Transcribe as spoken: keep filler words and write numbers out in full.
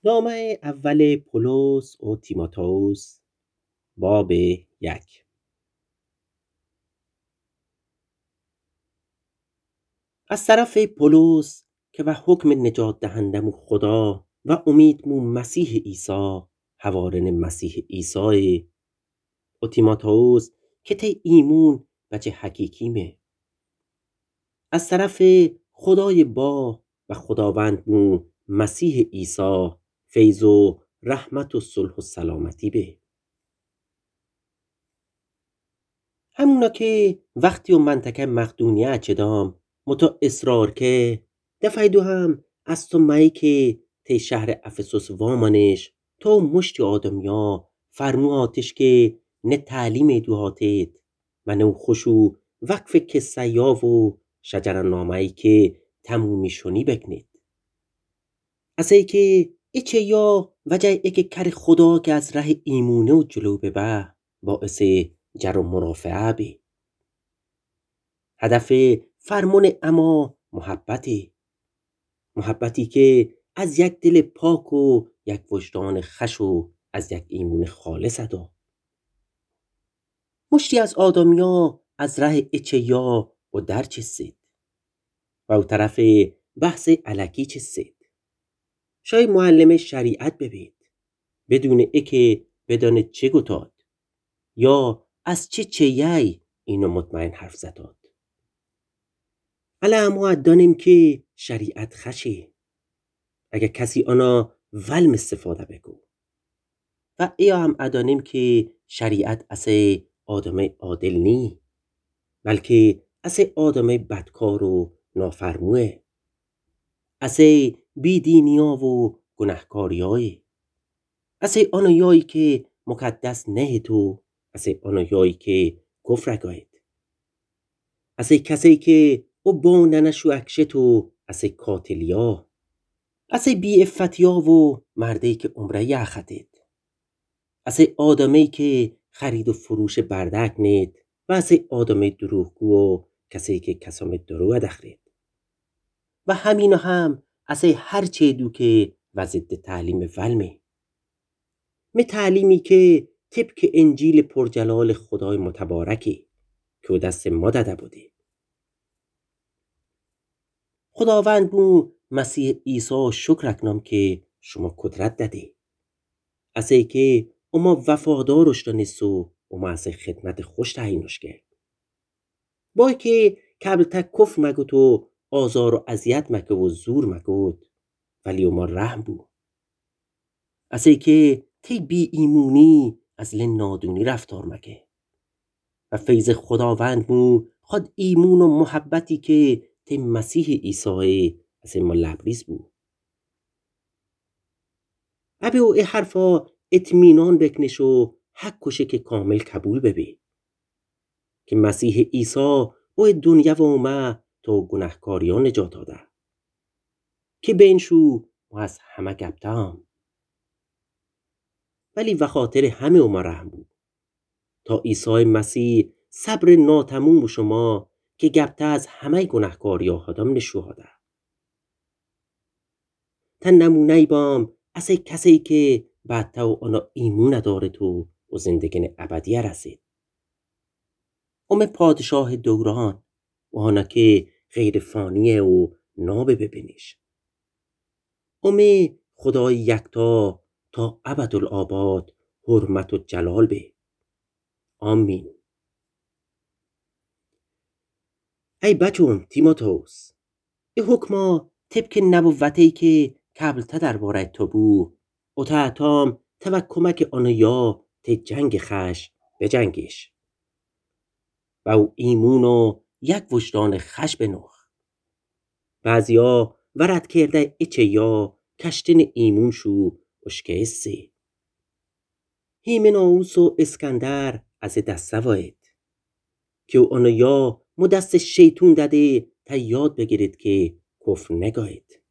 نامه اول پولس و تیموتائوس باب یک. از طرف پولس که و حکم نجات دهندمو خدا و امیدمو مسیح عیسی حوارن مسیح عیسی و تیموتائوس که تی ایمون بچه حقیقیمه از طرف خدای با و خداوندمو مسیح عیسی فیض و رحمت و صلح و سلامتی به همونا که وقتی و منطقه مقدونیه چدام متا اصرار که دفعه دو هم از تو مایی که تی شهر افسوس وامانش تو مشتی آدمیا فرمو آتش که نه تعلیم دوهاتت و نه خوشو وقف که سیاو و شجران نامایی که تمومی شونی بکنید از ای که ایچه یا وجه ای که کر خدا که از ره ایمونه و جلو ببه باعث جر و مرافعه بی هدف فرمون اما محبتی محبتی که از یک دل پاک و یک وجدان خش و از یک ایمون خالص ادا مشتی از آدمیا از ره اچه یا و در چسید و او طرف بحث علکی چسید شای معلم شریعت ببید بدون ای که بدانه چه گتاد یا از چه چه یی اینو مطمئن حرف زداد الا اما دانیم که شریعت خشی اگه کسی آنا ولم استفاده بگو و ایا هم ادانیم که شریعت اسه آدم عادل نی بلکه اسه آدم بدکار و نافرموه اسه بیدینیا و گناهکاریای اسه آنا یایی که مقدس نه تو اسه آنا یایی که کفر گاید اسه کسی که او باننشو اکشتو اسه کاتلیا اسه بی افتیا و مردی که عمره یخطید اسه آدمی که خرید و فروش بردک نید و اسه آدمی دروغگو و کسی که کسام دروغ دخرید و همینو هم اسه هر چه دو که وزد تعلیم ولمی می تعلیمی که طبق انجیل پرجلال خدای متبارکی که او دست ما داده بودی خداوند بو مسیح عیسی شکر اکنم که شما قدرت دادی از ای که اما وفادارش دانستو اما از خدمت خوش تعیینش کرد با که قبل تا کفر مگود و آزار و اذیت مگود و زور مگود ولی اما رحم بو از ای که تی بی ایمونی از لن نادونی رفتار مگه و فیض خداوند بو خود ایمون و محبتی که تی مسیح عیسی از ما لبریز بو ابی او ای حرفا اطمینان بکنش و حق کشه که کامل قبول ببی که مسیح عیسی او دنیا و اومه تو گناهکاریان نجات داده که بینشو و از همه گبتام ولی و خاطر همه اومه رحم بود تا عیسی مسیح صبر ناتموم شما که گبته از همه گناهکاری ها هدام نشوهاده تن نمونه بام از کسی که بعد تا آنا ایمون داره تو و زندگی ابدی رسید ام پادشاه دوران و آنا که غیر فانیه و نابه ببینیش ام خدای یکتا تا ابدالآباد حرمت و جلال به آمین ای بچون تیموتائوس ای حکما طبق نبوتی که قبل تا درباره تو بو و تا اتام تا کمک آنو یا تی جنگ خش به جنگش و او ایمون و یک وجدان خش بنوخ بعضیا ورد کرده ایچه یا کشتن ایمون شو اشکستی هیمناوس و اسکندر از دسته واید که او آنو یا مدست شیطون داده تا یاد بگیرید که کفر نگاید